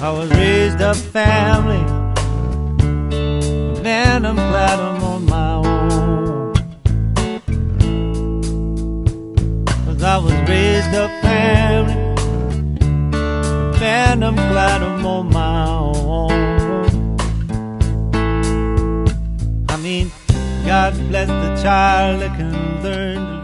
I was raised up family, man, I'm glad I'm on my own. 'Cause I was raised up family, man, I'm glad I'm on my own. I mean, God bless the child that can learn to